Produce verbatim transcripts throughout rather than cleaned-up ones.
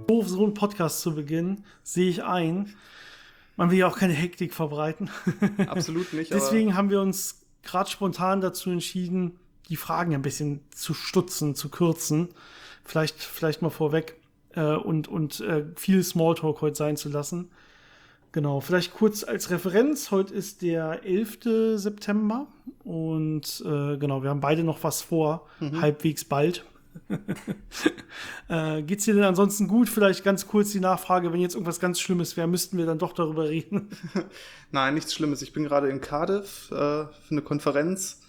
doof, so einen Podcast zu beginnen, sehe ich ein. Man will ja auch keine Hektik verbreiten. Absolut nicht. Deswegen haben wir uns gerade spontan dazu entschieden, die Fragen ein bisschen zu stutzen, zu kürzen. Vielleicht, vielleicht mal vorweg äh, und, und äh, viel Smalltalk heute sein zu lassen. Genau, vielleicht kurz als Referenz. Heute ist der elfter September und äh, genau, wir haben beide noch was vor, mhm. halbwegs bald. äh, geht's dir denn ansonsten gut? Vielleicht ganz kurz die Nachfrage, wenn jetzt irgendwas ganz Schlimmes wäre, müssten wir dann doch darüber reden. Nein, nichts Schlimmes. Ich bin gerade in Cardiff äh, für eine Konferenz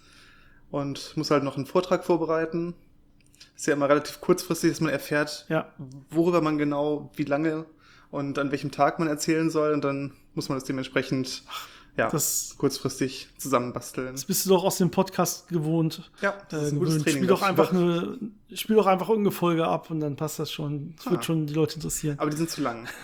und muss halt noch einen Vortrag vorbereiten. Ist ja immer relativ kurzfristig, dass man erfährt, ja. worüber man genau, wie lange und an welchem Tag man erzählen soll, und dann muss man das dementsprechend ja, das, kurzfristig zusammenbasteln. Das bist du doch aus dem Podcast gewohnt. Ja, das ist ein gutes Training. Spiel doch, einfach eine, spiel doch einfach irgendeine Folge ab und dann passt das schon. Das ah. wird schon die Leute interessieren. Aber die sind zu lang.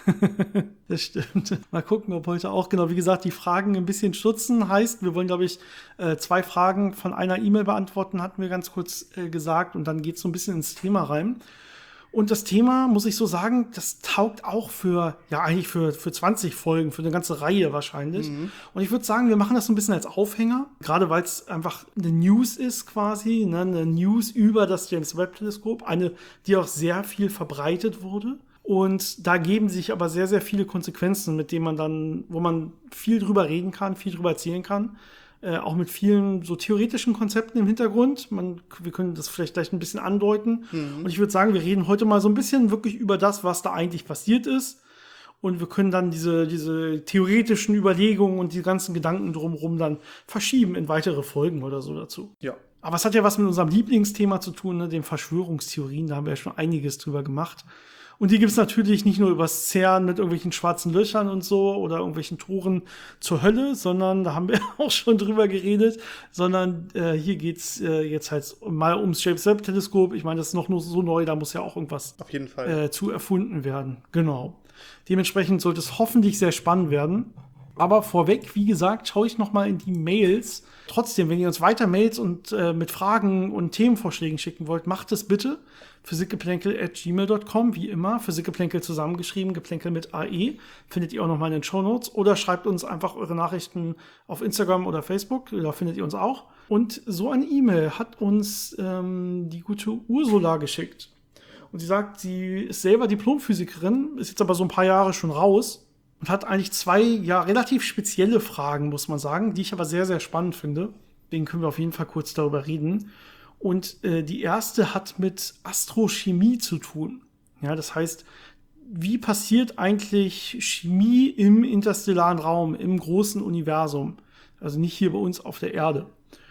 Das stimmt. Mal gucken, ob heute auch, genau, wie gesagt, die Fragen ein bisschen stutzen. Heißt, wir wollen, glaube ich, zwei Fragen von einer E-Mail beantworten, hatten wir ganz kurz gesagt. Und dann geht es so ein bisschen ins Thema rein. Und das Thema, muss ich so sagen, das taugt auch für, ja eigentlich für, für zwanzig Folgen, für eine ganze Reihe wahrscheinlich. Mhm. Und ich würde sagen, wir machen das so ein bisschen als Aufhänger, gerade weil es einfach eine News ist quasi, ne? Eine News über das James-Webb-Teleskop, eine, die auch sehr viel verbreitet wurde. Und da geben sich aber sehr, sehr viele Konsequenzen, mit denen man dann, wo man viel drüber reden kann, viel drüber erzählen kann. Äh, auch mit vielen so theoretischen Konzepten im Hintergrund. Man, wir können das vielleicht gleich ein bisschen andeuten. Mhm. Und ich würde sagen, wir reden heute mal so ein bisschen wirklich über das, was da eigentlich passiert ist. Und wir können dann diese, diese theoretischen Überlegungen und die ganzen Gedanken drumherum dann verschieben in weitere Folgen oder so dazu. Ja. Aber es hat ja was mit unserem Lieblingsthema zu tun, ne, den Verschwörungstheorien. Da haben wir ja schon einiges drüber gemacht. Und die gibt's natürlich nicht nur übers CERN mit irgendwelchen schwarzen Löchern und so oder irgendwelchen Toren zur Hölle, sondern da haben wir auch schon drüber geredet, sondern äh, hier geht's äh, jetzt halt mal ums James-Webb-Teleskop. Ich meine, das ist noch nur so neu, da muss ja auch irgendwas auf jeden Fall äh, zu erfunden werden. Genau. Dementsprechend sollte es hoffentlich sehr spannend werden. Aber vorweg, wie gesagt, schaue ich noch mal in die Mails. Trotzdem, wenn ihr uns weiter Mails und äh, mit Fragen und Themenvorschlägen schicken wollt, macht es bitte. physikgeplänkel at gmail dot com, wie immer. Physikgeplänkel zusammengeschrieben, Geplänkel mit A E. Findet ihr auch noch mal in den Shownotes. Oder schreibt uns einfach eure Nachrichten auf Instagram oder Facebook. Da findet ihr uns auch. Und so eine E-Mail hat uns ähm, die gute Ursula geschickt. Und sie sagt, sie ist selber Diplomphysikerin, ist jetzt aber so ein paar Jahre schon raus. Und hat eigentlich zwei, ja, relativ spezielle Fragen, muss man sagen, die ich aber sehr, sehr spannend finde. Deswegen können wir auf jeden Fall kurz darüber reden. Und äh, die erste hat mit Astrochemie zu tun. Ja, das heißt, wie passiert eigentlich Chemie im interstellaren Raum, im großen Universum? Also nicht hier bei uns auf der Erde.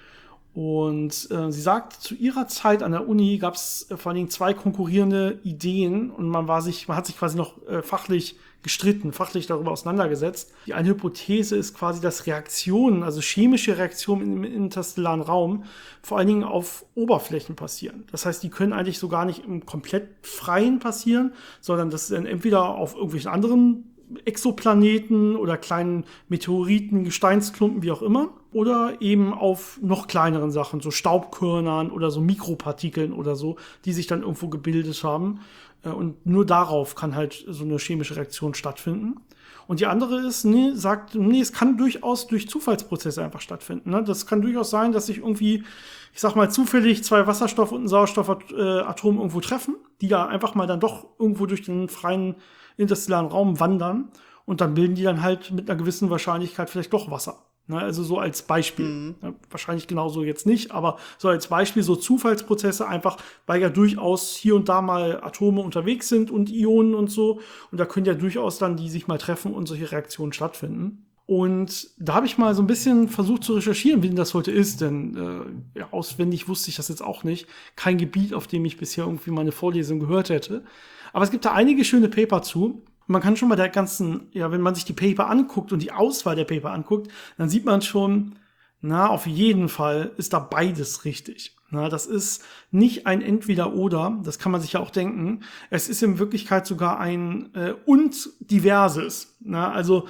Und äh, sie sagt, zu ihrer Zeit an der Uni gab es äh, vor allen Dingen zwei konkurrierende Ideen und man war sich, man hat sich quasi noch äh, fachlich gestritten, fachlich darüber auseinandergesetzt. Die eine Hypothese ist quasi, dass Reaktionen, also chemische Reaktionen im interstellaren Raum, vor allen Dingen auf Oberflächen passieren. Das heißt, die können eigentlich so gar nicht im komplett Freien passieren, sondern das ist dann entweder auf irgendwelchen anderen Exoplaneten oder kleinen Meteoriten, Gesteinsklumpen, wie auch immer, oder eben auf noch kleineren Sachen, so Staubkörnern oder so Mikropartikeln oder so, die sich dann irgendwo gebildet haben. Und nur darauf kann halt so eine chemische Reaktion stattfinden. Und die andere ist, nee, sagt, nee, es kann durchaus durch Zufallsprozesse einfach stattfinden. Ne? Das kann durchaus sein, dass sich irgendwie, ich sag mal, zufällig zwei Wasserstoff- und ein Sauerstoffatom irgendwo treffen, die da einfach mal dann doch irgendwo durch den freien interstellaren Raum wandern und dann bilden die dann halt mit einer gewissen Wahrscheinlichkeit vielleicht doch Wasser. Ne, also so als Beispiel. Mhm. Ja, wahrscheinlich genauso jetzt nicht, aber so als Beispiel so Zufallsprozesse einfach, weil ja durchaus hier und da mal Atome unterwegs sind und Ionen und so. Und da können ja durchaus dann die sich mal treffen und solche Reaktionen stattfinden. Und da habe ich mal so ein bisschen versucht zu recherchieren, wie denn das heute ist, denn äh, ja, auswendig wusste ich das jetzt auch nicht. Kein Gebiet, auf dem ich bisher irgendwie mal eine Vorlesung gehört hätte. Aber es gibt da einige schöne Paper zu. Man kann schon bei der ganzen, ja, wenn man sich die Paper anguckt und die Auswahl der Paper anguckt, dann sieht man schon, na, auf jeden Fall ist da beides richtig. Na, das ist nicht ein Entweder-Oder, das kann man sich ja auch denken. Es ist in Wirklichkeit sogar ein äh, und diverses. Na, also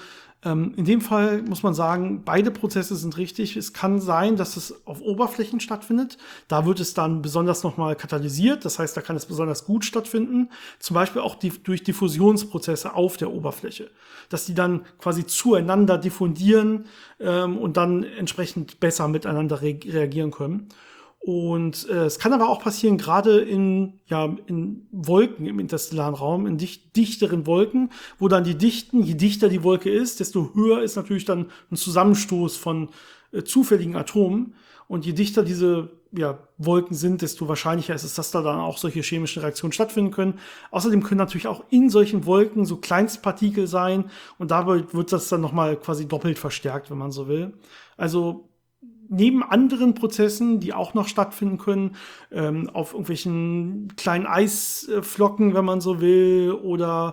Ähm, in dem Fall muss man sagen, beide Prozesse sind richtig. Es kann sein, dass es auf Oberflächen stattfindet. Da wird es dann besonders nochmal katalysiert. Das heißt, da kann es besonders gut stattfinden. Zum Beispiel auch die, durch Diffusionsprozesse auf der Oberfläche. Dass die dann quasi zueinander diffundieren ähm, und dann entsprechend besser miteinander re- reagieren können. Und äh, es kann aber auch passieren, gerade in, ja, in Wolken im interstellaren Raum, in dicht, dichteren Wolken, wo dann die Dichten, je dichter die Wolke ist, desto höher ist natürlich dann ein Zusammenstoß von äh, zufälligen Atomen. Und je dichter diese ja, Wolken sind, desto wahrscheinlicher ist es, dass da dann auch solche chemischen Reaktionen stattfinden können. Außerdem können natürlich auch in solchen Wolken so Kleinstpartikel sein. Und dabei wird das dann nochmal quasi doppelt verstärkt, wenn man so will. Also neben anderen Prozessen, die auch noch stattfinden können, ähm, auf irgendwelchen kleinen Eisflocken, wenn man so will, oder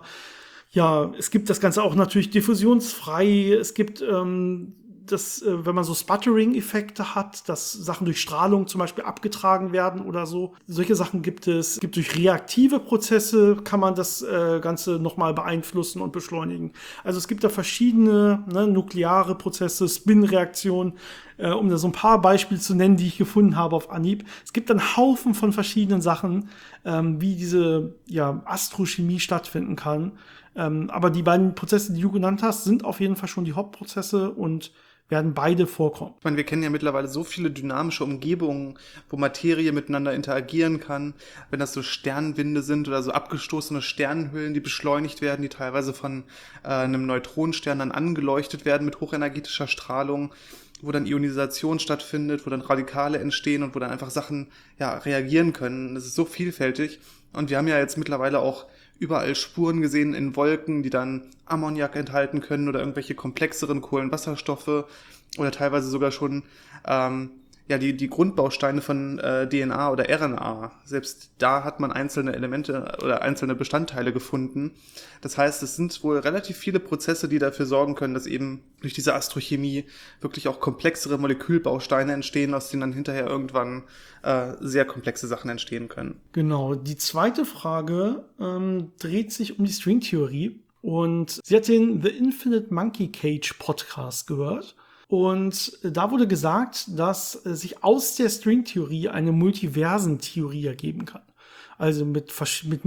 ja, es gibt das Ganze auch natürlich diffusionsfrei. Es gibt ähm, das, äh, wenn man so Sputtering-Effekte hat, dass Sachen durch Strahlung zum Beispiel abgetragen werden oder so. Solche Sachen gibt es. Es gibt durch reaktive Prozesse, kann man das äh, Ganze nochmal beeinflussen und beschleunigen. Also es gibt da verschiedene ne, nukleare Prozesse, Spin-Reaktionen, äh, um da so ein paar Beispiele zu nennen, die ich gefunden habe auf Anhieb. Es gibt einen Haufen von verschiedenen Sachen, ähm, wie diese ja, Astrochemie stattfinden kann. Ähm, aber die beiden Prozesse, die du genannt hast, sind auf jeden Fall schon die Hauptprozesse und werden beide vorkommen. Ich meine, wir kennen ja mittlerweile so viele dynamische Umgebungen, wo Materie miteinander interagieren kann. Wenn das so Sternwinde sind oder so abgestoßene Sternenhüllen, die beschleunigt werden, die teilweise von äh, einem Neutronenstern dann angeleuchtet werden mit hochenergetischer Strahlung, wo dann Ionisation stattfindet, wo dann Radikale entstehen und wo dann einfach Sachen ja reagieren können. Das ist so vielfältig. Und wir haben ja jetzt mittlerweile auch überall Spuren gesehen in Wolken, die dann Ammoniak enthalten können oder irgendwelche komplexeren Kohlenwasserstoffe oder teilweise sogar schon ähm, ja die die Grundbausteine von äh, D N A oder R N A. Selbst da hat man einzelne Elemente oder einzelne Bestandteile gefunden. Das heißt, es sind wohl relativ viele Prozesse, die dafür sorgen können, dass eben durch diese Astrochemie wirklich auch komplexere Molekülbausteine entstehen, aus denen dann hinterher irgendwann äh, sehr komplexe Sachen entstehen können. Genau. Die zweite Frage ähm, dreht sich um die Stringtheorie. Und sie hat den The Infinite Monkey Cage Podcast gehört. Und da wurde gesagt, dass sich aus der Stringtheorie eine Multiversentheorie ergeben kann. Also mit, mit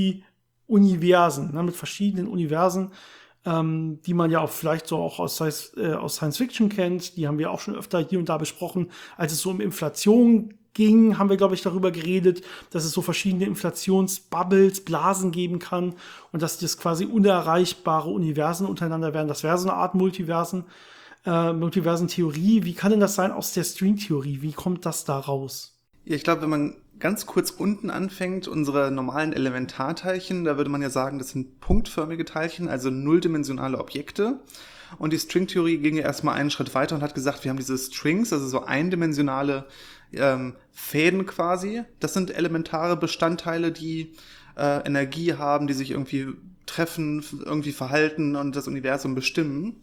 Multi-Universen, ne, mit verschiedenen Universen, ähm, die man ja auch vielleicht so auch aus, äh, aus Science Fiction kennt. Die haben wir auch schon öfter hier und da besprochen. Als es so um Inflation ging, haben wir, glaube ich, darüber geredet, dass es so verschiedene Inflationsbubbles, Blasen geben kann und dass das quasi unerreichbare Universen untereinander werden. Das wäre so eine Art Multiversen. Äh, Multiversentheorie. Wie kann denn das sein aus der Stringtheorie? Wie kommt das da raus? Ja, ich glaube, wenn man ganz kurz unten anfängt, unsere normalen Elementarteilchen, da würde man ja sagen, das sind punktförmige Teilchen, also nulldimensionale Objekte. Und die Stringtheorie ging ja erstmal einen Schritt weiter und hat gesagt, wir haben diese Strings, also so eindimensionale ähm, Fäden quasi. Das sind elementare Bestandteile, die äh, Energie haben, die sich irgendwie treffen, irgendwie verhalten und das Universum bestimmen.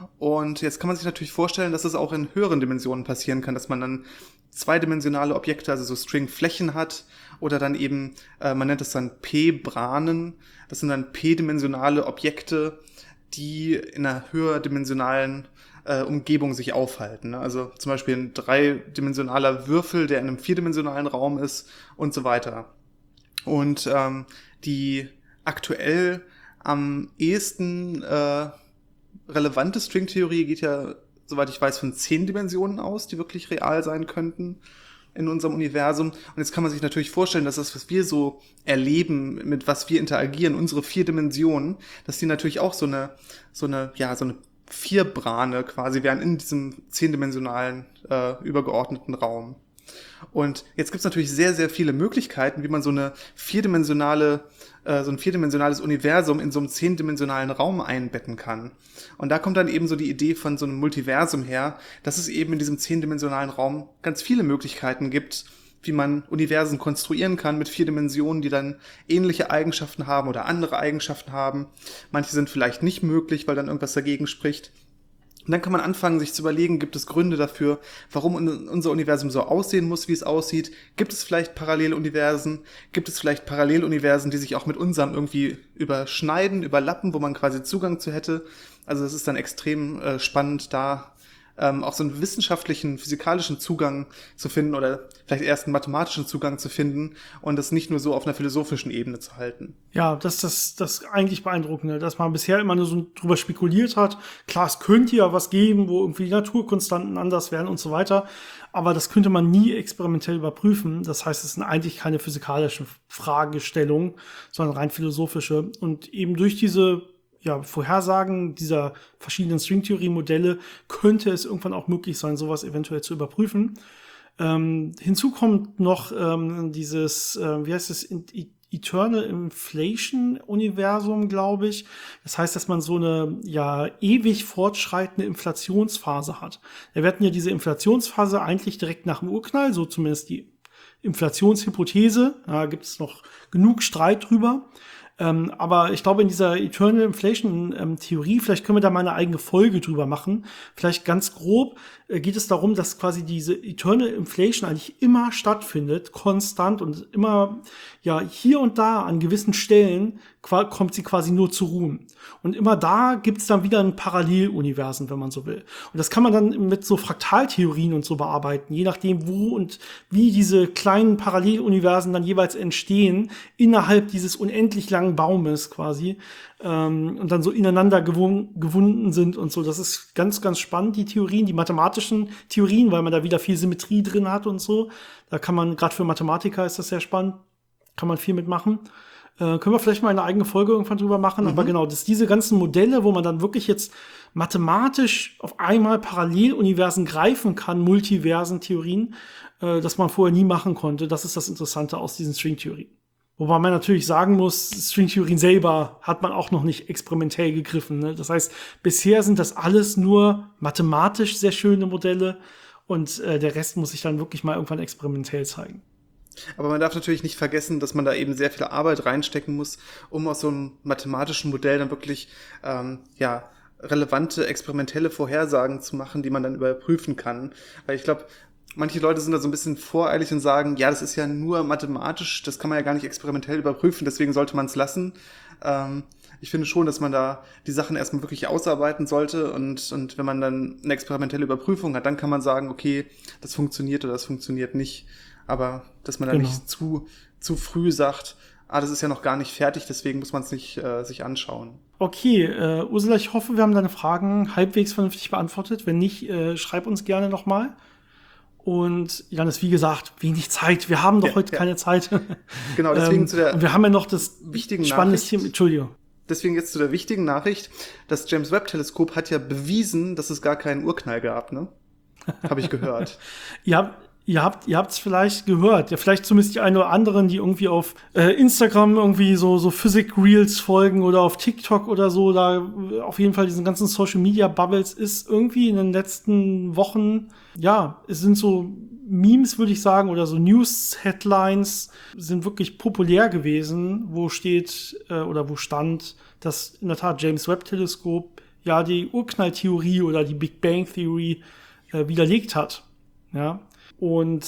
Und jetzt kann man sich natürlich vorstellen, dass es auch in höheren Dimensionen passieren kann, dass man dann zweidimensionale Objekte, also so Stringflächen hat oder dann eben, äh, man nennt es dann P-Branen, das sind dann p-dimensionale Objekte, die in einer höherdimensionalen äh, Umgebung sich aufhalten. Ne? Also zum Beispiel ein dreidimensionaler Würfel, der in einem vierdimensionalen Raum ist und so weiter. Und ähm, die aktuell am ehesten äh, relevante Stringtheorie geht ja, soweit ich weiß, von zehn Dimensionen aus, die wirklich real sein könnten in unserem Universum. Und jetzt kann man sich natürlich vorstellen, dass das, was wir so erleben, mit was wir interagieren, unsere vier Dimensionen, dass die natürlich auch so eine, so eine, ja, so eine Vierbrane quasi wären in diesem zehndimensionalen, äh, übergeordneten Raum. Und jetzt gibt's natürlich sehr, sehr viele Möglichkeiten, wie man so eine vierdimensionale, äh, so ein vierdimensionales Universum in so einem zehndimensionalen Raum einbetten kann. Und da kommt dann eben so die Idee von so einem Multiversum her, dass es eben in diesem zehndimensionalen Raum ganz viele Möglichkeiten gibt, wie man Universen konstruieren kann mit vier Dimensionen, die dann ähnliche Eigenschaften haben oder andere Eigenschaften haben. Manche sind vielleicht nicht möglich, weil dann irgendwas dagegen spricht. Und dann kann man anfangen, sich zu überlegen, gibt es Gründe dafür, warum unser Universum so aussehen muss, wie es aussieht? Gibt es vielleicht Paralleluniversen? Gibt es vielleicht Paralleluniversen, die sich auch mit unserem irgendwie überschneiden, überlappen, wo man quasi Zugang zu hätte? Also das ist dann extrem äh, spannend, da ähm, auch so einen wissenschaftlichen, physikalischen Zugang zu finden oder vielleicht erst einen mathematischen Zugang zu finden und das nicht nur so auf einer philosophischen Ebene zu halten. Ja, das ist das, das eigentlich Beeindruckende, dass man bisher immer nur so drüber spekuliert hat. Klar, es könnte ja was geben, wo irgendwie die Naturkonstanten anders wären und so weiter. Aber das könnte man nie experimentell überprüfen. Das heißt, es sind eigentlich keine physikalischen Fragestellungen, sondern rein philosophische. Und eben durch diese ja, Vorhersagen dieser verschiedenen Stringtheorie-Modelle könnte es irgendwann auch möglich sein, sowas eventuell zu überprüfen. Ähm, hinzu kommt noch ähm, dieses, äh, wie heißt es, Eternal Inflation-Universum, glaube ich. Das heißt, dass man so eine ja ewig fortschreitende Inflationsphase hat. Wir hatten ja diese Inflationsphase eigentlich direkt nach dem Urknall, so zumindest die Inflationshypothese. Da gibt es noch genug Streit drüber. Ähm, aber ich glaube, in dieser Eternal Inflation ähm, Theorie, vielleicht können wir da mal eine eigene Folge drüber machen. Vielleicht ganz grob äh, geht es darum, dass quasi diese Eternal Inflation eigentlich immer stattfindet, konstant und immer, ja, hier und da an gewissen Stellen kommt sie quasi nur zu ruhen. Und immer da gibt's dann wieder ein Paralleluniversen, wenn man so will. Und das kann man dann mit so Fraktaltheorien und so bearbeiten, je nachdem, wo und wie diese kleinen Paralleluniversen dann jeweils entstehen, innerhalb dieses unendlich langen Baumes quasi, ähm, und dann so ineinander gewun- gewunden sind und so. Das ist ganz, ganz spannend, die Theorien, die mathematischen Theorien, weil man da wieder viel Symmetrie drin hat und so. Da kann man, gerade für Mathematiker ist das sehr spannend, kann man viel mitmachen. Äh, können wir vielleicht mal eine eigene Folge irgendwann drüber machen. Mhm. Aber genau, dass diese ganzen Modelle, wo man dann wirklich jetzt mathematisch auf einmal Paralleluniversen greifen kann, Multiversen-Theorien, äh, das man vorher nie machen konnte, das ist das Interessante aus diesen Stringtheorien. Wobei man natürlich sagen muss, Stringtheorien selber hat man auch noch nicht experimentell gegriffen. Ne? Das heißt, bisher sind das alles nur mathematisch sehr schöne Modelle und äh, der Rest muss sich dann wirklich mal irgendwann experimentell zeigen. Aber man darf natürlich nicht vergessen, dass man da eben sehr viel Arbeit reinstecken muss, um aus so einem mathematischen Modell dann wirklich ähm, ja relevante experimentelle Vorhersagen zu machen, die man dann überprüfen kann. Weil ich glaube, manche Leute sind da so ein bisschen voreilig und sagen, ja, das ist ja nur mathematisch, das kann man ja gar nicht experimentell überprüfen, deswegen sollte man es lassen. Ähm, ich finde schon, dass man da die Sachen erstmal wirklich ausarbeiten sollte und, und wenn man dann eine experimentelle Überprüfung hat, dann kann man sagen, okay, das funktioniert oder das funktioniert nicht. Aber dass man da genau. nicht zu, zu früh sagt, ah, das ist ja noch gar nicht fertig, deswegen muss man es nicht äh, sich anschauen. Okay, äh, Ursula, ich hoffe, wir haben deine Fragen halbwegs vernünftig beantwortet. Wenn nicht, äh, schreib uns gerne nochmal. Und Janis, wie gesagt, wenig Zeit. Wir haben doch ja, heute ja. keine Zeit. Genau, deswegen ähm, zu der und wir haben ja noch das wichtigen spannendes Nachricht. Thema. Entschuldigung. Deswegen jetzt zu der wichtigen Nachricht. Das James-Webb-Teleskop hat ja bewiesen, dass es gar keinen Urknall gab, ne? Habe ich gehört. Ja, Ihr habt, ihr habt's vielleicht gehört. Ja, vielleicht zumindest die einen oder anderen, die irgendwie auf äh, Instagram irgendwie so, so Physik-Reels folgen oder auf TikTok oder so, da auf jeden Fall diesen ganzen Social-Media-Bubbles ist irgendwie in den letzten Wochen, ja, es sind so Memes, würde ich sagen, oder so News-Headlines sind wirklich populär gewesen, wo steht, äh, oder wo stand, dass in der Tat James-Webb-Teleskop ja die Urknalltheorie oder die Big Bang-Theorie äh, widerlegt hat. Ja. Und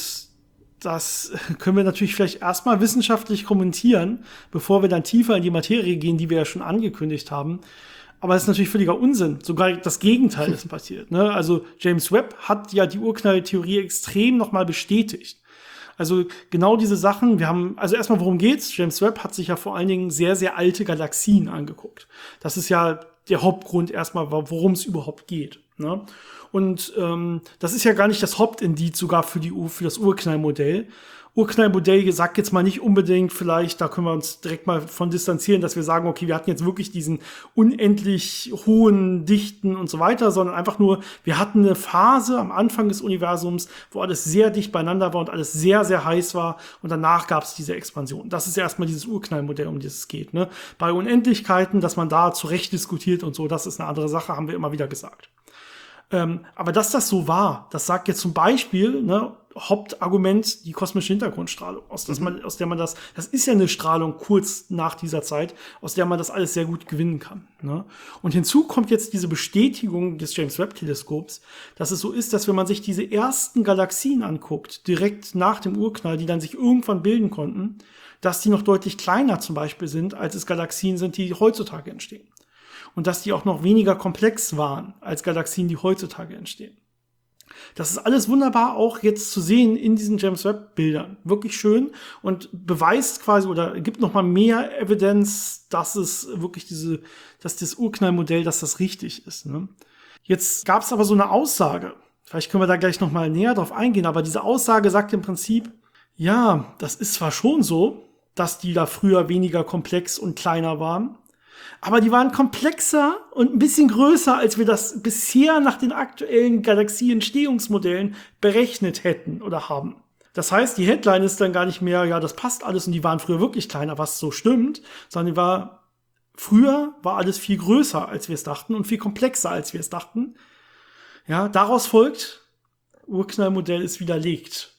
das können wir natürlich vielleicht erstmal wissenschaftlich kommentieren, bevor wir dann tiefer in die Materie gehen, die wir ja schon angekündigt haben. Aber das ist natürlich völliger Unsinn. Sogar das Gegenteil ist passiert. Ne? Also James Webb hat ja die Urknalltheorie extrem nochmal bestätigt. Also genau diese Sachen, wir haben, also erstmal, worum geht's? James Webb hat sich ja vor allen Dingen sehr, sehr alte Galaxien angeguckt. Das ist ja der Hauptgrund erstmal, worum es überhaupt geht. Ne? Und ähm, das ist ja gar nicht das Hauptindiz sogar für, die, für das Urknallmodell. Urknallmodell sagt jetzt mal nicht unbedingt vielleicht, da können wir uns direkt mal von distanzieren, dass wir sagen, okay, wir hatten jetzt wirklich diesen unendlich hohen Dichten und so weiter, sondern einfach nur, wir hatten eine Phase am Anfang des Universums, wo alles sehr dicht beieinander war und alles sehr, sehr heiß war und danach gab es diese Expansion. Das ist ja erstmal dieses Urknallmodell, um das es geht. Ne? Bei Unendlichkeiten, dass man da zurecht diskutiert und so, das ist eine andere Sache, haben wir immer wieder gesagt. Ähm, aber dass das so war, das sagt jetzt zum Beispiel, ne, Hauptargument die kosmische Hintergrundstrahlung, aus, dass man, aus der man das, das ist ja eine Strahlung kurz nach dieser Zeit, aus der man das alles sehr gut gewinnen kann. Ne? Und hinzu kommt jetzt diese Bestätigung des James-Webb-Teleskops, dass es so ist, dass wenn man sich diese ersten Galaxien anguckt, direkt nach dem Urknall, die dann sich irgendwann bilden konnten, dass die noch deutlich kleiner zum Beispiel sind, als es Galaxien sind, die heutzutage entstehen. Und dass die auch noch weniger komplex waren als Galaxien, die heutzutage entstehen. Das ist alles wunderbar auch jetzt zu sehen in diesen James-Webb-Bildern. Wirklich schön und beweist quasi oder gibt noch mal mehr Evidenz, dass es wirklich diese, dass das Urknallmodell, dass das richtig ist. Ne? Jetzt gab es aber so eine Aussage. Vielleicht können wir da gleich noch mal näher drauf eingehen. Aber diese Aussage sagt im Prinzip, ja, das ist zwar schon so, dass die da früher weniger komplex und kleiner waren. Aber die waren komplexer und ein bisschen größer, als wir das bisher nach den aktuellen Galaxieentstehungsmodellen berechnet hätten oder haben. Das heißt, die Headline ist dann gar nicht mehr, ja, das passt alles und die waren früher wirklich kleiner, was so stimmt, sondern die war, früher war alles viel größer, als wir es dachten und viel komplexer, als wir es dachten. Ja, daraus folgt, Urknallmodell ist widerlegt.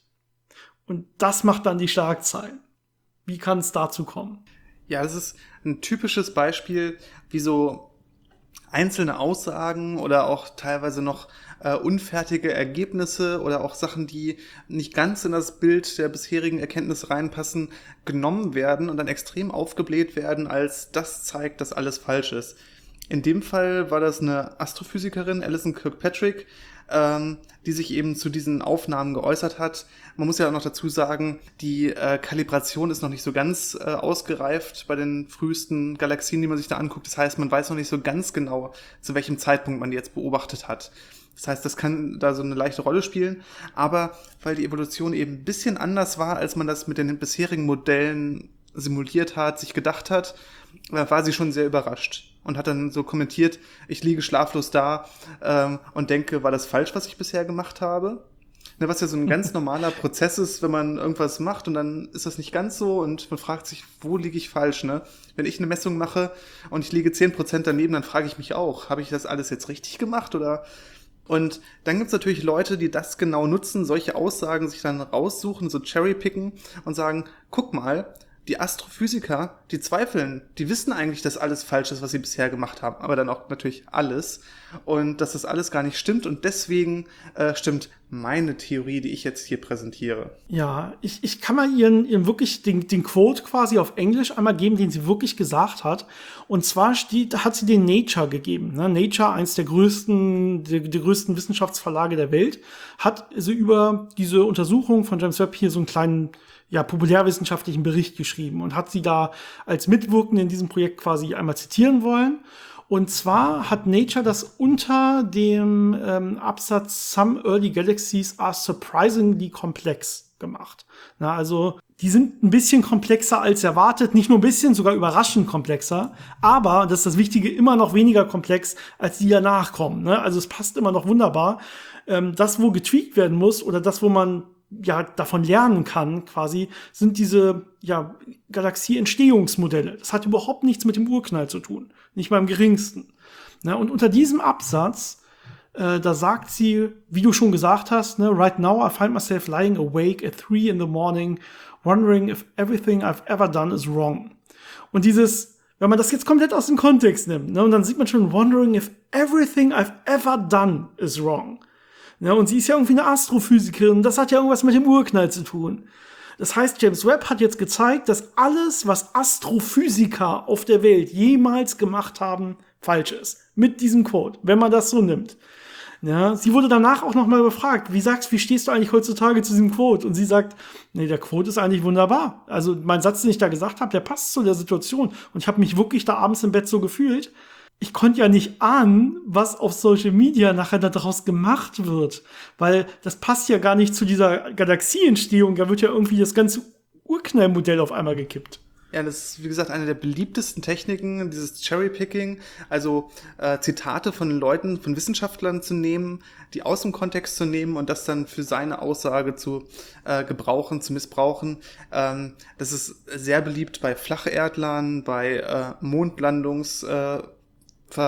Und das macht dann die Schlagzeilen. Wie kann es dazu kommen? Ja, das ist ein typisches Beispiel, wie so einzelne Aussagen oder auch teilweise noch äh, unfertige Ergebnisse oder auch Sachen, die nicht ganz in das Bild der bisherigen Erkenntnisse reinpassen, genommen werden und dann extrem aufgebläht werden, als das zeigt, dass alles falsch ist. In dem Fall war das eine Astrophysikerin, Alison Kirkpatrick, ähm, die sich eben zu diesen Aufnahmen geäußert hat. Man muss ja auch noch dazu sagen, die äh, Kalibration ist noch nicht so ganz äh, ausgereift bei den frühesten Galaxien, die man sich da anguckt. Das heißt, man weiß noch nicht so ganz genau, zu welchem Zeitpunkt man die jetzt beobachtet hat. Das heißt, das kann da so eine leichte Rolle spielen. Aber weil die Evolution eben ein bisschen anders war, als man das mit den bisherigen Modellen simuliert hat, sich gedacht hat, war sie schon sehr überrascht und hat dann so kommentiert, ich liege schlaflos da ähm, und denke, war das falsch, was ich bisher gemacht habe? Ne, was ja so ein ganz normaler Prozess ist, wenn man irgendwas macht und dann ist das nicht ganz so und man fragt sich, wo liege ich falsch? Ne? Wenn ich eine Messung mache und ich liege zehn Prozent daneben, dann frage ich mich auch, habe ich das alles jetzt richtig gemacht oder... Und dann gibt's natürlich Leute, die das genau nutzen, solche Aussagen sich dann raussuchen, so cherrypicken und sagen, guck mal, die Astrophysiker, die zweifeln, die wissen eigentlich, dass alles falsch ist, was sie bisher gemacht haben, aber dann auch natürlich alles und dass das alles gar nicht stimmt und deswegen äh, stimmt meine Theorie, die ich jetzt hier präsentiere. Ja, ich, ich kann mal ihren, ihren wirklich den, den Quote quasi auf Englisch einmal geben, den sie wirklich gesagt hat. Und zwar steht, hat sie den Nature gegeben. Ne? Nature, eins der größten, der, der größten Wissenschaftsverlage der Welt, hat so über diese Untersuchung von James Webb hier so einen kleinen ja, populärwissenschaftlichen Bericht geschrieben und hat sie da als Mitwirkende in diesem Projekt quasi einmal zitieren wollen. Und zwar hat Nature das unter dem ähm, Absatz Some Early Galaxies are surprisingly complex gemacht. Na, also die sind ein bisschen komplexer als erwartet, nicht nur ein bisschen, sogar überraschend komplexer, aber, das ist das Wichtige, immer noch weniger komplex, als die danach kommen. Ne? Also es passt immer noch wunderbar. Ähm, das, wo getweakt werden muss oder das, wo man ja davon lernen kann, quasi, sind diese ja Galaxie-Entstehungsmodelle. Das hat überhaupt nichts mit dem Urknall zu tun, nicht mal im geringsten. Na, und unter diesem Absatz, äh, da sagt sie, wie du schon gesagt hast, ne, right now I find myself lying awake at three in the morning, wondering if everything I've ever done is wrong. Und dieses, wenn man das jetzt komplett aus dem Kontext nimmt, ne, und dann sieht man schon, wondering if everything I've ever done is wrong. Ja, und sie ist ja irgendwie eine Astrophysikerin. Das hat ja irgendwas mit dem Urknall zu tun. Das heißt, James Webb hat jetzt gezeigt, dass alles, was Astrophysiker auf der Welt jemals gemacht haben, falsch ist. Mit diesem Quote, wenn man das so nimmt. Ja, sie wurde danach auch noch mal befragt, wie sagst, wie stehst du eigentlich heutzutage zu diesem Quote? Und sie sagt, nee, der Quote ist eigentlich wunderbar. Also mein Satz, den ich da gesagt habe, der passt zu der Situation. Und ich habe mich wirklich da abends im Bett so gefühlt. Ich konnte ja nicht ahnen, was auf Social Media nachher daraus gemacht wird, weil das passt ja gar nicht zu dieser Galaxieentstehung. Da wird ja irgendwie das ganze Urknallmodell auf einmal gekippt. Ja, das ist, wie gesagt, eine der beliebtesten Techniken, dieses Cherrypicking, also äh, Zitate von Leuten, von Wissenschaftlern zu nehmen, die aus dem Kontext zu nehmen und das dann für seine Aussage zu äh, gebrauchen, zu missbrauchen. Ähm, das ist sehr beliebt bei Flacherdlern, bei äh, Mondlandungs- äh,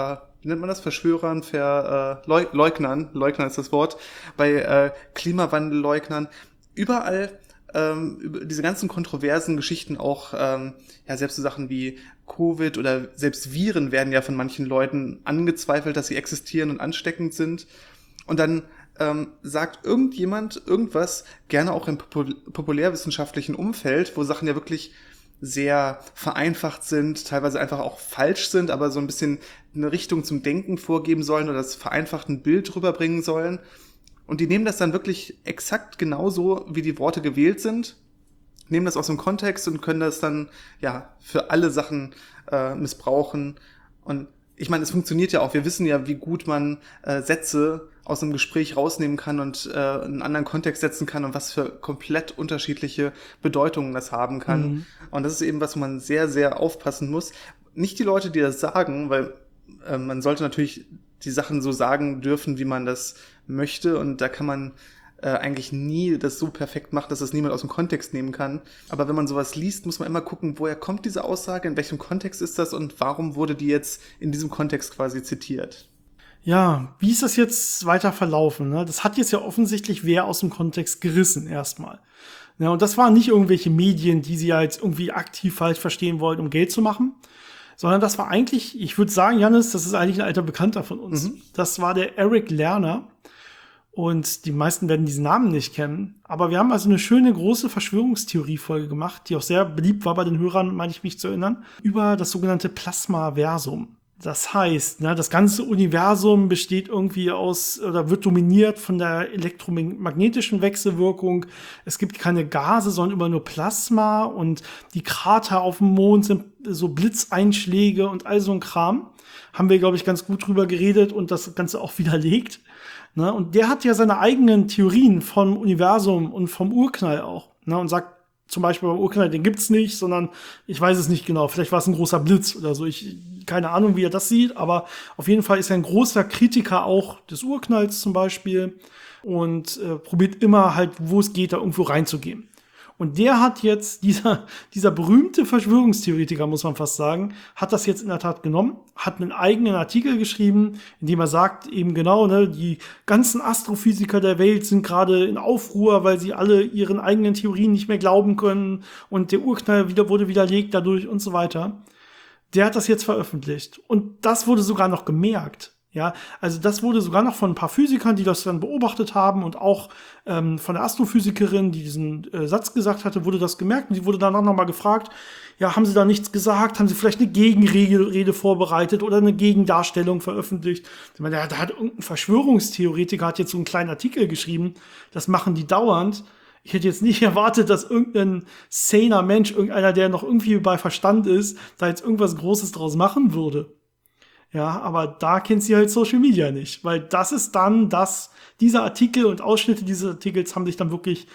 wie nennt man das, Verschwörern, Ver, äh, Leug- Leugnern, Leugnern ist das Wort, bei äh, Klimawandelleugnern, überall ähm, über diese ganzen kontroversen Geschichten auch, ähm, ja, selbst so Sachen wie Covid oder selbst Viren werden ja von manchen Leuten angezweifelt, dass sie existieren und ansteckend sind. Und dann ähm, sagt irgendjemand irgendwas, gerne auch im popul- populärwissenschaftlichen Umfeld, wo Sachen ja wirklich sehr vereinfacht sind, teilweise einfach auch falsch sind, aber so ein bisschen eine Richtung zum Denken vorgeben sollen oder das vereinfacht ein Bild rüberbringen sollen. Und die nehmen das dann wirklich exakt genauso, wie die Worte gewählt sind, nehmen das aus dem Kontext und können das dann ja für alle Sachen äh, missbrauchen. Und ich meine, es funktioniert ja auch. Wir wissen ja, wie gut man äh, Sätze aus einem Gespräch rausnehmen kann und äh, in einen anderen Kontext setzen kann und was für komplett unterschiedliche Bedeutungen das haben kann. Mhm. Und das ist eben, was man sehr, sehr aufpassen muss. Nicht die Leute, die das sagen, weil äh, man sollte natürlich die Sachen so sagen dürfen, wie man das möchte. Und da kann man äh, eigentlich nie das so perfekt machen, dass das niemand aus dem Kontext nehmen kann. Aber wenn man sowas liest, muss man immer gucken, woher kommt diese Aussage, in welchem Kontext ist das und warum wurde die jetzt in diesem Kontext quasi zitiert. Ja, wie ist das jetzt weiter verlaufen? Ne? Das hat jetzt ja offensichtlich wer aus dem Kontext gerissen erstmal. Ja, und das waren nicht irgendwelche Medien, die sie ja jetzt irgendwie aktiv falsch verstehen wollten, um Geld zu machen, sondern das war eigentlich, ich würde sagen, Jannis, das ist eigentlich ein alter Bekannter von uns. Mhm. Das war der Eric Lerner. Und die meisten werden diesen Namen nicht kennen. Aber wir haben also eine schöne, große Verschwörungstheorie-Folge gemacht, die auch sehr beliebt war bei den Hörern, meine ich mich zu erinnern, über das sogenannte Plasmaversum. Das heißt, ne, das ganze Universum besteht irgendwie aus oder wird dominiert von der elektromagnetischen Wechselwirkung. Es gibt keine Gase, sondern immer nur Plasma und die Krater auf dem Mond sind so Blitzeinschläge und all so ein Kram. Haben wir, glaube ich, ganz gut drüber geredet und das Ganze auch widerlegt. Ne? Und der hat ja seine eigenen Theorien vom Universum und vom Urknall auch. Ne? Und sagt zum Beispiel beim Urknall, den gibt's nicht, sondern ich weiß es nicht genau. Vielleicht war es ein großer Blitz oder so. Ich keine Ahnung, wie er das sieht, aber auf jeden Fall ist er ein großer Kritiker auch des Urknalls zum Beispiel und äh, probiert immer halt, wo es geht, da irgendwo reinzugehen. Und der hat jetzt, dieser, dieser berühmte Verschwörungstheoretiker, muss man fast sagen, hat das jetzt in der Tat genommen, hat einen eigenen Artikel geschrieben, in dem er sagt, eben genau, ne, die ganzen Astrophysiker der Welt sind gerade in Aufruhr, weil sie alle ihren eigenen Theorien nicht mehr glauben können und der Urknall wieder, wurde widerlegt dadurch und so weiter. Der hat das jetzt veröffentlicht. Und das wurde sogar noch gemerkt. Ja, also das wurde sogar noch von ein paar Physikern, die das dann beobachtet haben und auch ähm, von der Astrophysikerin, die diesen äh, Satz gesagt hatte, wurde das gemerkt. Und sie wurde danach nochmal gefragt, ja, haben sie da nichts gesagt? Haben sie vielleicht eine Gegenrede Rede vorbereitet oder eine Gegendarstellung veröffentlicht? Ich meine, da, da hat irgendein Verschwörungstheoretiker hat jetzt so einen kleinen Artikel geschrieben. Das machen die dauernd. Ich hätte jetzt nicht erwartet, dass irgendein saner Mensch, irgendeiner, der noch irgendwie bei Verstand ist, da jetzt irgendwas Großes draus machen würde. Ja, aber da kennt sie halt Social Media nicht, weil das ist dann das, dieser Artikel und Ausschnitte dieses Artikels haben sich dann wirklich,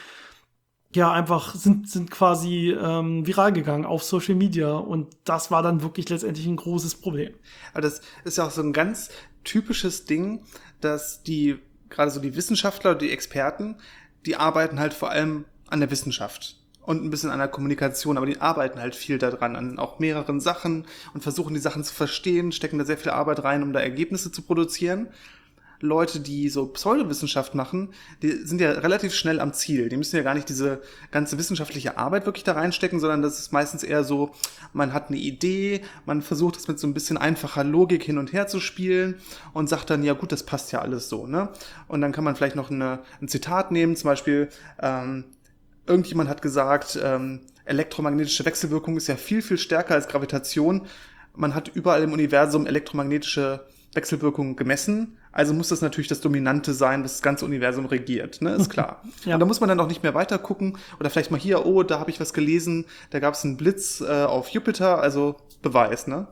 ja, einfach, sind, sind quasi ähm, viral gegangen auf Social Media und das war dann wirklich letztendlich ein großes Problem. Aber das ist ja auch so ein ganz typisches Ding, dass die, gerade so die Wissenschaftler, die Experten, die arbeiten halt vor allem an der Wissenschaft und ein bisschen an der Kommunikation, aber die arbeiten halt viel daran, an auch mehreren Sachen und versuchen die Sachen zu verstehen, stecken da sehr viel Arbeit rein, um da Ergebnisse zu produzieren. Leute, die so Pseudowissenschaft machen, die sind ja relativ schnell am Ziel. Die müssen ja gar nicht diese ganze wissenschaftliche Arbeit wirklich da reinstecken, sondern das ist meistens eher so, man hat eine Idee, man versucht es mit so ein bisschen einfacher Logik hin und her zu spielen und sagt dann, ja gut, das passt ja alles so, ne? Und dann kann man vielleicht noch eine, ein Zitat nehmen, zum Beispiel, ähm, irgendjemand hat gesagt, ähm, elektromagnetische Wechselwirkung ist ja viel, viel stärker als Gravitation. Man hat überall im Universum elektromagnetische Wechselwirkung gemessen, also muss das natürlich das Dominante sein, das das ganze Universum regiert, ne, ist klar. Ja. Und da muss man dann auch nicht mehr weiter gucken oder vielleicht mal hier, oh, da habe ich was gelesen, da gab es einen Blitz äh, auf Jupiter, also Beweis, ne?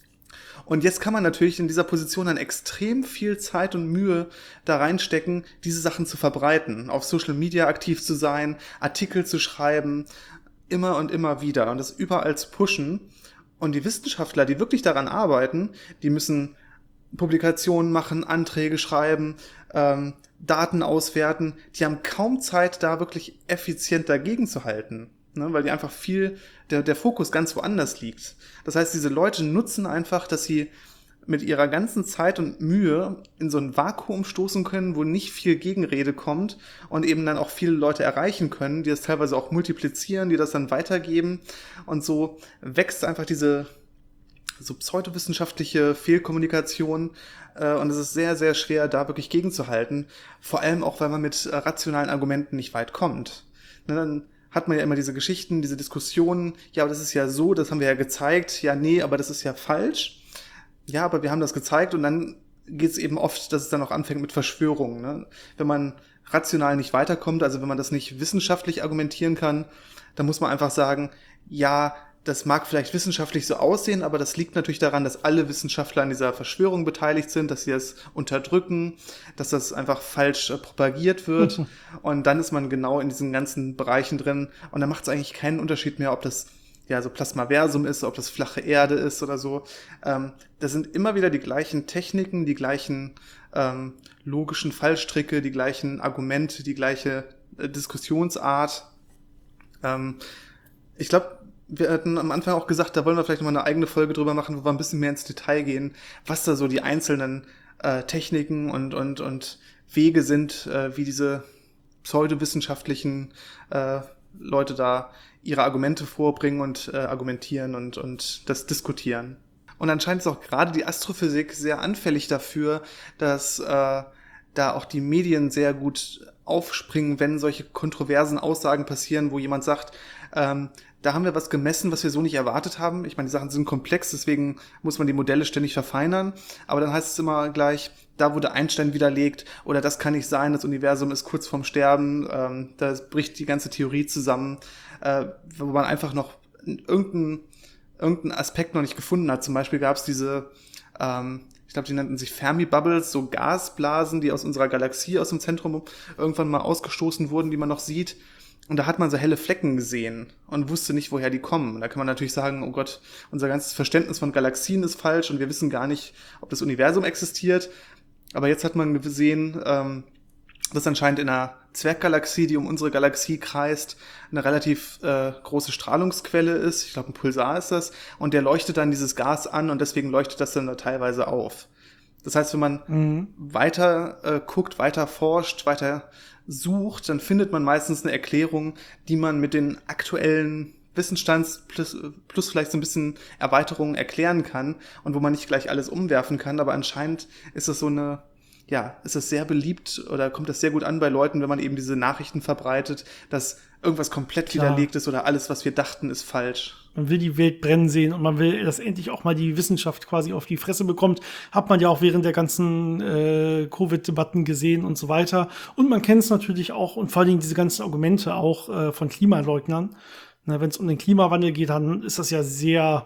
Und jetzt kann man natürlich in dieser Position dann extrem viel Zeit und Mühe da reinstecken, diese Sachen zu verbreiten, auf Social Media aktiv zu sein, Artikel zu schreiben, immer und immer wieder und das überall zu pushen. Und die Wissenschaftler, die wirklich daran arbeiten, die müssen Publikationen machen, Anträge schreiben, ähm, Daten auswerten. Die haben kaum Zeit, da wirklich effizient dagegen zu halten, ne? Weil die einfach viel, der, der Fokus ganz woanders liegt. Das heißt, diese Leute nutzen einfach, dass sie mit ihrer ganzen Zeit und Mühe in so ein Vakuum stoßen können, wo nicht viel Gegenrede kommt und eben dann auch viele Leute erreichen können, die das teilweise auch multiplizieren, die das dann weitergeben. Und so wächst einfach diese so pseudowissenschaftliche Fehlkommunikation äh, und es ist sehr, sehr schwer, da wirklich gegenzuhalten. Vor allem auch, weil man mit äh, rationalen Argumenten nicht weit kommt. Ne, dann hat man ja immer diese Geschichten, diese Diskussionen, ja, aber das ist ja so, das haben wir ja gezeigt, ja, nee, aber das ist ja falsch. Ja, aber wir haben das gezeigt und dann geht es eben oft, dass es dann auch anfängt mit Verschwörungen. Ne? Wenn man rational nicht weiterkommt, also wenn man das nicht wissenschaftlich argumentieren kann, dann muss man einfach sagen, ja, das mag vielleicht wissenschaftlich so aussehen, aber das liegt natürlich daran, dass alle Wissenschaftler an dieser Verschwörung beteiligt sind, dass sie es unterdrücken, dass das einfach falsch äh, propagiert wird. Und dann ist man genau in diesen ganzen Bereichen drin und dann macht es eigentlich keinen Unterschied mehr, ob das ja so Plasmaversum ist, ob das flache Erde ist oder so. Ähm, das sind immer wieder die gleichen Techniken, die gleichen ähm, logischen Fallstricke, die gleichen Argumente, die gleiche äh, Diskussionsart. Ähm, ich glaube, wir hatten am Anfang auch gesagt, da wollen wir vielleicht nochmal eine eigene Folge drüber machen, wo wir ein bisschen mehr ins Detail gehen, was da so die einzelnen äh, Techniken und, und, und Wege sind, äh, wie diese pseudowissenschaftlichen äh, Leute da ihre Argumente vorbringen und äh, argumentieren und, und das diskutieren. Und anscheinend ist auch gerade die Astrophysik sehr anfällig dafür, dass äh, da auch die Medien sehr gut aufspringen, wenn solche kontroversen Aussagen passieren, wo jemand sagt, ähm, da haben wir was gemessen, was wir so nicht erwartet haben. Ich meine, die Sachen sind komplex, deswegen muss man die Modelle ständig verfeinern. Aber dann heißt es immer gleich, da wurde Einstein widerlegt oder das kann nicht sein, das Universum ist kurz vorm Sterben, ähm, da bricht die ganze Theorie zusammen, äh, wo man einfach noch irgendeinen irgendeinen Aspekt noch nicht gefunden hat. Zum Beispiel gab es diese, ähm, ich glaube, die nannten sich Fermi-Bubbles, so Gasblasen, die aus unserer Galaxie, aus dem Zentrum irgendwann mal ausgestoßen wurden, die man noch sieht. Und da hat man so helle Flecken gesehen und wusste nicht, woher die kommen. Und da kann man natürlich sagen, oh Gott, unser ganzes Verständnis von Galaxien ist falsch und wir wissen gar nicht, ob das Universum existiert. Aber jetzt hat man gesehen, ähm, dass anscheinend in einer Zwerggalaxie, die um unsere Galaxie kreist, eine relativ äh, große Strahlungsquelle ist. Ich glaube, ein Pulsar ist das. Und der leuchtet dann dieses Gas an und deswegen leuchtet das dann da teilweise auf. Das heißt, wenn man mhm. weiter äh, guckt, weiter forscht, weiter sucht, dann findet man meistens eine Erklärung, die man mit den aktuellen Wissensstands plus, plus vielleicht so ein bisschen Erweiterungen erklären kann und wo man nicht gleich alles umwerfen kann. Aber anscheinend ist das so eine, ja, ist das sehr beliebt oder kommt das sehr gut an bei Leuten, wenn man eben diese Nachrichten verbreitet, dass irgendwas komplett Klar. widerlegt ist oder alles, was wir dachten, ist falsch. Man will die Welt brennen sehen und man will, dass endlich auch mal die Wissenschaft quasi auf die Fresse bekommt. Hat man ja auch während der ganzen äh, Covid-Debatten gesehen und so weiter. Und man kennt es natürlich auch und vor allen Dingen diese ganzen Argumente auch äh, von Klimaleugnern. Wenn es um den Klimawandel geht, dann ist das ja sehr,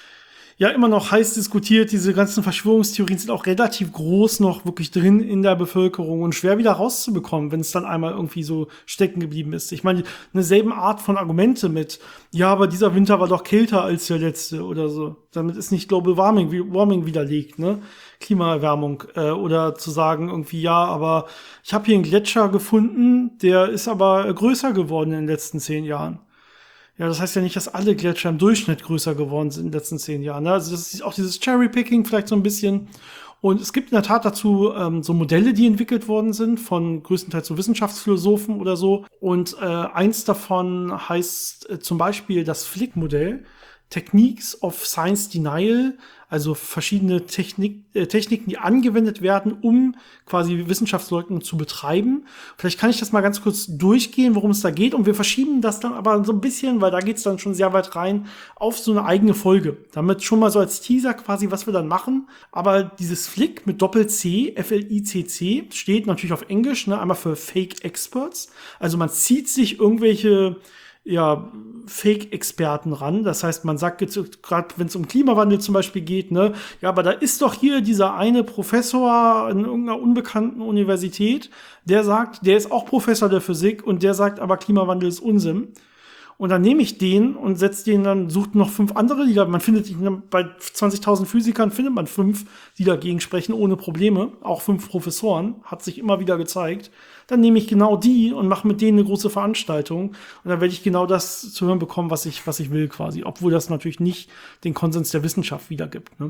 ja immer noch heiß diskutiert. Diese ganzen Verschwörungstheorien sind auch relativ groß noch wirklich drin in der Bevölkerung und schwer wieder rauszubekommen, wenn es dann einmal irgendwie so stecken geblieben ist. Ich meine, eine selben Art von Argumente mit, ja, aber dieser Winter war doch kälter als der letzte oder so. Damit ist nicht Global Warming, Warming widerlegt, ne? Klimaerwärmung. Äh, oder zu sagen irgendwie, ja, aber ich habe hier einen Gletscher gefunden, der ist aber größer geworden in den letzten zehn Jahren. Ja, das heißt ja nicht, dass alle Gletscher im Durchschnitt größer geworden sind in den letzten zehn Jahren. Ne? Also das ist auch dieses Cherry-Picking vielleicht so ein bisschen. Und es gibt in der Tat dazu ähm, so Modelle, die entwickelt worden sind von größtenteils so Wissenschaftsphilosophen oder so. Und äh, eins davon heißt äh, zum Beispiel das Flick-Modell, Techniques of Science Denial, also verschiedene Technik, äh, Techniken, die angewendet werden, um quasi Wissenschaftsleugnung zu betreiben. Vielleicht kann ich das mal ganz kurz durchgehen, worum es da geht. Und wir verschieben das dann aber so ein bisschen, weil da geht es dann schon sehr weit rein, auf so eine eigene Folge. Damit schon mal so als Teaser quasi, was wir dann machen. Aber dieses Flick mit Doppel-C, F L I C C, steht natürlich auf Englisch, ne, einmal für Fake Experts. Also man zieht sich irgendwelche ja, Fake-Experten ran. Das heißt, man sagt jetzt, gerade wenn es um Klimawandel zum Beispiel geht, ne, ja, aber da ist doch hier dieser eine Professor in irgendeiner unbekannten Universität, der sagt, der ist auch Professor der Physik und der sagt, aber Klimawandel ist Unsinn. Und dann nehme ich den und setze den dann, sucht noch fünf andere, die da, man findet, bei zwanzigtausend Physikern findet man fünf, die dagegen sprechen, ohne Probleme. Auch fünf Professoren, hat sich immer wieder gezeigt. Dann nehme ich genau die und mache mit denen eine große Veranstaltung. Und dann werde ich genau das zu hören bekommen, was ich, was ich will quasi. Obwohl das natürlich nicht den Konsens der Wissenschaft wiedergibt, ne?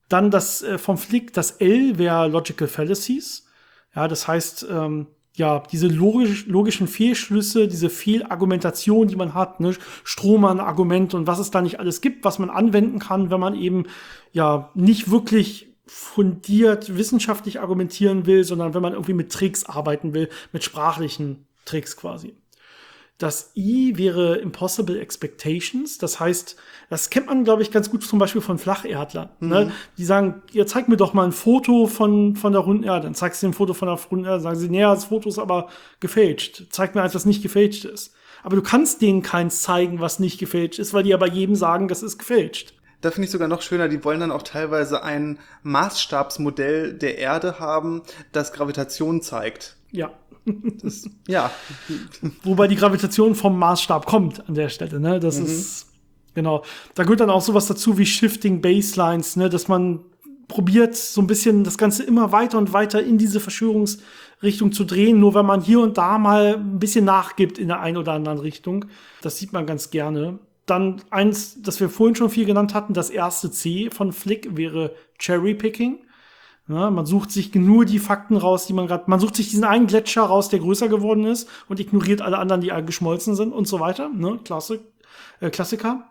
Dann das äh, vom Flick, das L wäre Logical Fallacies. Ja, das heißt, ähm, ja, diese logisch, logischen Fehlschlüsse, diese Fehlargumentation, die man hat, ne, Strohmann-Argument und was es da nicht alles gibt, was man anwenden kann, wenn man eben ja nicht wirklich fundiert wissenschaftlich argumentieren will, sondern wenn man irgendwie mit Tricks arbeiten will, mit sprachlichen Tricks quasi. Das I wäre Impossible Expectations. Das heißt, das kennt man, glaube ich, ganz gut zum Beispiel von Flacherdlern. Mhm. Ne? Die sagen, ja, zeig mir doch mal ein Foto von, von der runden Erde. Dann zeigst du ein Foto von der runden Erde. Sagen sie, nee, das Foto ist aber gefälscht. Zeig mir eins, was nicht gefälscht ist. Aber du kannst denen keins zeigen, was nicht gefälscht ist, weil die ja bei jedem sagen, das ist gefälscht. Da finde ich sogar noch schöner, die wollen dann auch teilweise ein Maßstabsmodell der Erde haben, das Gravitation zeigt. Ja. Das, ja. Wobei die Gravitation vom Maßstab kommt an der Stelle, ne? Das mhm. ist, genau. Da gehört dann auch sowas dazu wie Shifting Baselines, ne? Dass man probiert, so ein bisschen das Ganze immer weiter und weiter in diese Verschwörungsrichtung zu drehen, nur wenn man hier und da mal ein bisschen nachgibt in der einen oder anderen Richtung. Das sieht man ganz gerne. Dann eins, das wir vorhin schon viel genannt hatten, das erste C von Flick wäre Cherry Picking. Ja, man sucht sich nur die Fakten raus, die man gerade, man sucht sich diesen einen Gletscher raus, der größer geworden ist und ignoriert alle anderen, die geschmolzen sind und so weiter. Ne? Klassik, äh, Klassiker.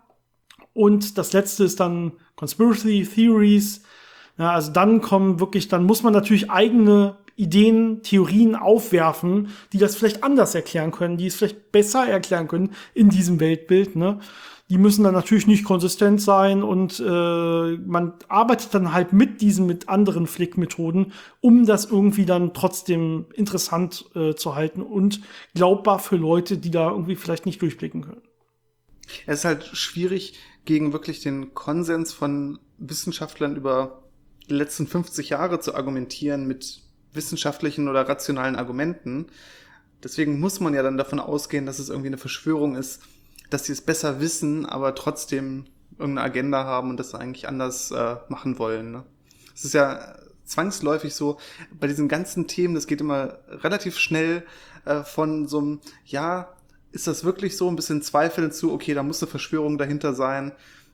Und das letzte ist dann Conspiracy Theories. Ja, also dann kommen wirklich, dann muss man natürlich eigene Ideen, Theorien aufwerfen, die das vielleicht anders erklären können, die es vielleicht besser erklären können in diesem Weltbild, ne? Die müssen dann natürlich nicht konsistent sein und äh, man arbeitet dann halt mit diesen, mit anderen Flick-Methoden, um das irgendwie dann trotzdem interessant äh, zu halten und glaubbar für Leute, die da irgendwie vielleicht nicht durchblicken können. Es ist halt schwierig, gegen wirklich den Konsens von Wissenschaftlern über die letzten fünfzig Jahre zu argumentieren mit wissenschaftlichen oder rationalen Argumenten. Deswegen muss man ja dann davon ausgehen, dass es irgendwie eine Verschwörung ist, dass sie es besser wissen, aber trotzdem irgendeine Agenda haben und das eigentlich anders äh, machen wollen. Ne? Es ist ja zwangsläufig so, bei diesen ganzen Themen, das geht immer relativ schnell äh, von so einem, ja, ist das wirklich so, ein bisschen Zweifel zu, okay, da muss eine Verschwörung dahinter sein.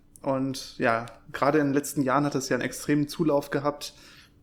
Und ja, gerade in den letzten Jahren hat das ja einen extremen Zulauf gehabt,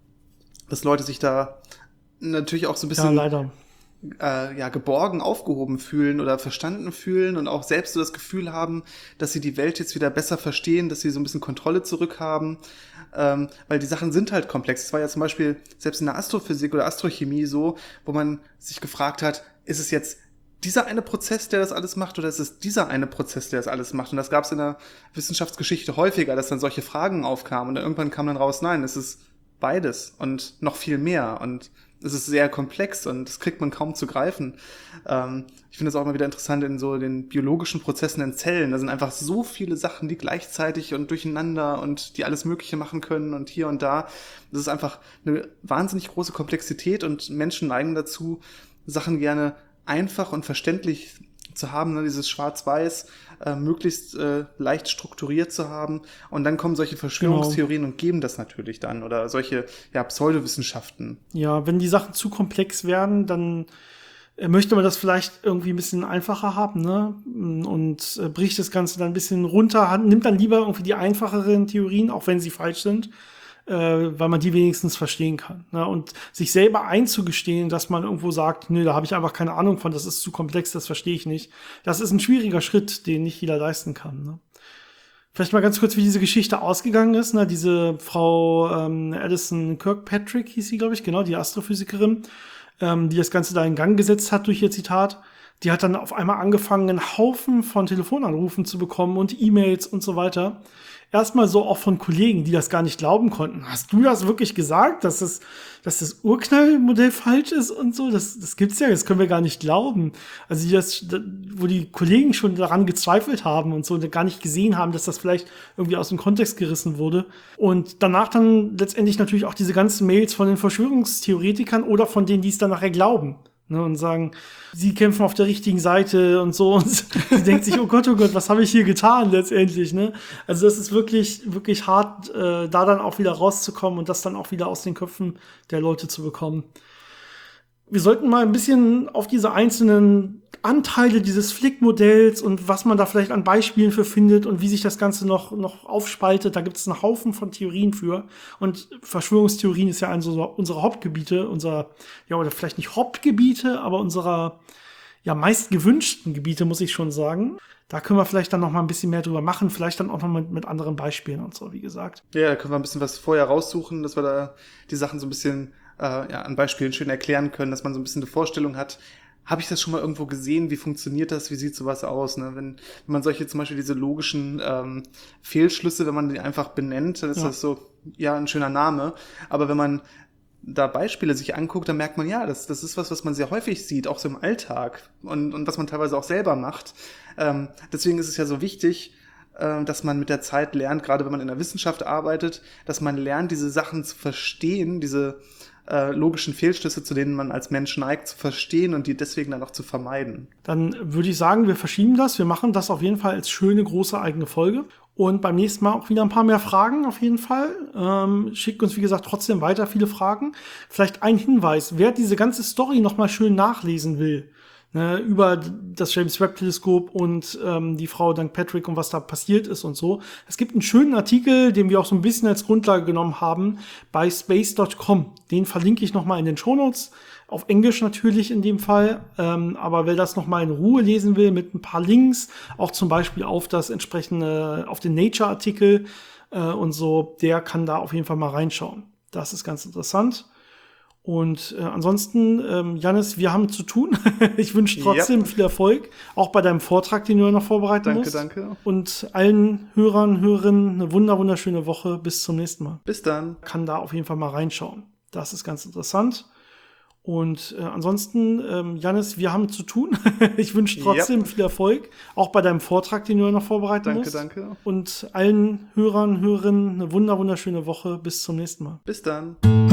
dass Leute sich da natürlich auch so ein bisschen ja, leider. Äh, ja, geborgen aufgehoben fühlen oder verstanden fühlen und auch selbst so das Gefühl haben, dass sie die Welt jetzt wieder besser verstehen, dass sie so ein bisschen Kontrolle zurückhaben, ähm, weil die Sachen sind halt komplex. Es war ja zum Beispiel selbst in der Astrophysik oder Astrochemie so, wo man sich gefragt hat, ist es jetzt dieser eine Prozess, der das alles macht, oder ist es dieser eine Prozess, der das alles macht? Und das gab es in der Wissenschaftsgeschichte häufiger, dass dann solche Fragen aufkamen und dann irgendwann kam dann raus, nein, es ist beides und noch viel mehr und es ist sehr komplex und das kriegt man kaum zu greifen. Ähm, ich finde das auch immer wieder interessant in so den biologischen Prozessen in Zellen. Da sind einfach so viele Sachen, die gleichzeitig und durcheinander und die alles Mögliche machen können und hier und da. Das ist einfach eine wahnsinnig große Komplexität und Menschen neigen dazu, Sachen gerne einfach und verständlich zu haben, ne, dieses Schwarz-Weiß äh, möglichst äh, leicht strukturiert zu haben und dann kommen solche Verschwörungstheorien genau. und geben das natürlich dann oder solche ja, Pseudowissenschaften. Ja, wenn die Sachen zu komplex werden, dann äh, möchte man das vielleicht irgendwie ein bisschen einfacher haben, ne? Und äh, bricht das Ganze dann ein bisschen runter, hat, nimmt dann lieber irgendwie die einfacheren Theorien, auch wenn sie falsch sind, äh, weil man die wenigstens verstehen kann. Ne? Und sich selber einzugestehen, dass man irgendwo sagt, nö, da habe ich einfach keine Ahnung von, das ist zu komplex, das verstehe ich nicht. Das ist ein schwieriger Schritt, den nicht jeder leisten kann. Ne? Vielleicht mal ganz kurz, wie diese Geschichte ausgegangen ist. Ne? Diese Frau ähm, Alison Kirkpatrick hieß sie, glaube ich, genau, die Astrophysikerin, ähm, die das Ganze da in Gang gesetzt hat durch ihr Zitat. Die hat dann auf einmal angefangen, einen Haufen von Telefonanrufen zu bekommen und E-Mails und so weiter. Erstmal so auch von Kollegen, die das gar nicht glauben konnten. Hast du das wirklich gesagt, dass das, dass das Urknallmodell falsch ist und so? Das, das gibt's ja, das können wir gar nicht glauben. Also die das, wo die Kollegen schon daran gezweifelt haben und so und gar nicht gesehen haben, dass das vielleicht irgendwie aus dem Kontext gerissen wurde. Und danach dann letztendlich natürlich auch diese ganzen Mails von den Verschwörungstheoretikern oder von denen, die es dann nachher glauben. Ne, und sagen, sie kämpfen auf der richtigen Seite und so. Und sie denkt sich, oh Gott, oh Gott, was habe ich hier getan letztendlich? Ne? Also das ist wirklich, wirklich hart, äh, da dann auch wieder rauszukommen und das dann auch wieder aus den Köpfen der Leute zu bekommen. Wir sollten mal ein bisschen auf diese einzelnen Anteile dieses Flick-Modells und was man da vielleicht an Beispielen für findet und wie sich das Ganze noch, noch aufspaltet. Da gibt es einen Haufen von Theorien für. Und Verschwörungstheorien ist ja eines unserer Hauptgebiete, unser, ja, oder vielleicht nicht Hauptgebiete, aber unserer, ja, meist gewünschten Gebiete, muss ich schon sagen. Da können wir vielleicht dann noch mal ein bisschen mehr drüber machen, vielleicht dann auch noch mit, mit anderen Beispielen und so, wie gesagt. Ja, da können wir ein bisschen was vorher raussuchen, dass wir da die Sachen so ein bisschen äh, ja, an Beispielen schön erklären können, dass man so ein bisschen eine Vorstellung hat. Habe ich das schon mal irgendwo gesehen? Wie funktioniert das? Wie sieht sowas aus? Ne? Wenn, wenn man solche zum Beispiel diese logischen ähm, Fehlschlüsse, wenn man die einfach benennt, dann ist ja. das so, ja, ein schöner Name. Aber wenn man da Beispiele sich anguckt, dann merkt man, ja, das, das ist was, was man sehr häufig sieht, auch so im Alltag und, und was man teilweise auch selber macht. Ähm, deswegen ist es ja so wichtig, äh, dass man mit der Zeit lernt, gerade wenn man in der Wissenschaft arbeitet, dass man lernt, diese Sachen zu verstehen, diese äh, logischen Fehlschlüsse, zu denen man als Mensch neigt, zu verstehen und die deswegen dann auch zu vermeiden. Dann würde ich sagen, wir verschieben das. Wir machen das auf jeden Fall als schöne, große eigene Folge. Und beim nächsten Mal auch wieder ein paar mehr Fragen auf jeden Fall. Ähm, schickt uns, wie gesagt, trotzdem weiter viele Fragen. Vielleicht ein Hinweis, wer diese ganze Story noch mal schön nachlesen will, ne, über das James Webb Teleskop und ähm, die Frau Dank Patrick und was da passiert ist und so. Es gibt einen schönen Artikel, den wir auch so ein bisschen als Grundlage genommen haben, bei space Punkt com. Den verlinke ich noch mal in den Shownotes. Auf Englisch natürlich in dem Fall, ähm, aber wer das noch mal in Ruhe lesen will, mit ein paar Links, auch zum Beispiel auf das entsprechende, auf den Nature-Artikel äh, und so, der kann da auf jeden Fall mal reinschauen. Das ist ganz interessant. Und äh, ansonsten, ähm, Jannis, wir haben zu tun. Ich wünsche trotzdem ja. viel Erfolg, auch bei deinem Vortrag, den du ja noch vorbereiten danke, musst. Danke, danke. Und allen Hörern, Hörerinnen eine wunder wunderschöne Woche. Bis zum nächsten Mal. Bis dann. Kann da auf jeden Fall mal reinschauen. Das ist ganz interessant. Und äh, ansonsten, ähm, Jannis, wir haben zu tun. Ich wünsche trotzdem ja. viel Erfolg, auch bei deinem Vortrag, den du ja noch vorbereiten danke, musst. Danke, danke. Und allen Hörern, Hörerinnen eine wunder wunderschöne Woche. Bis zum nächsten Mal. Bis dann.